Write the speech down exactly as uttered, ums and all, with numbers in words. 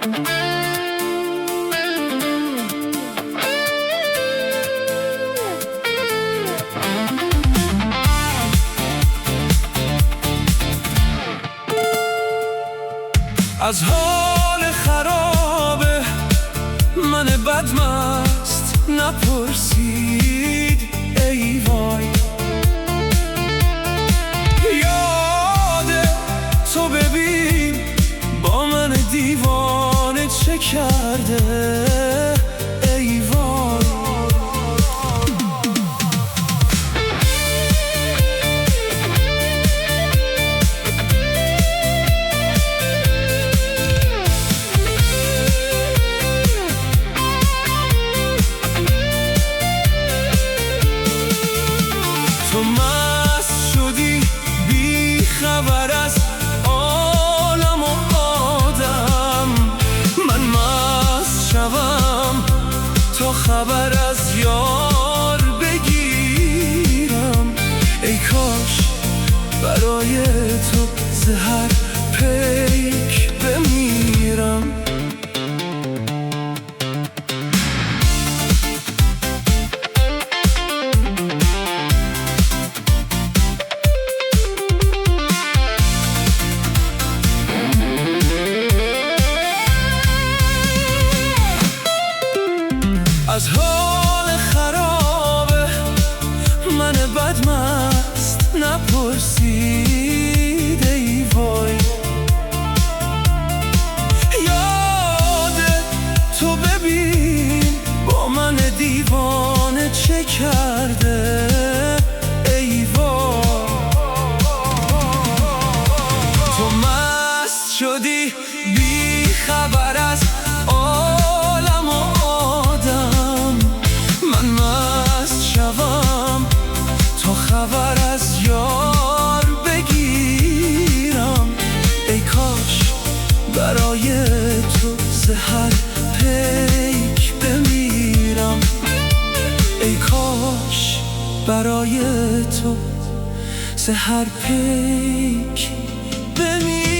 از حال خرابه من بدمست نپرسید ای وای. یاد تو ببین با من دیوانه چه کرده ای وای. تو مست شدی بی خبر از عالم و آدم، من مست شوم تا خبر از یار بگیرم. ای کاش برای تو زهر پیک بمیرم. از حال خرابه من بدمست نپرسید ای وای. یاد تو ببین با من دیوانه چه کرده ای وای. تو مست شدی بی خبر از عالم و آدم، من مست شوم تا خبر از یار بگیرم. ای کاش برای تو زهر پیک بمیرم. ای کاش برای تو زهر پیک بمیرم.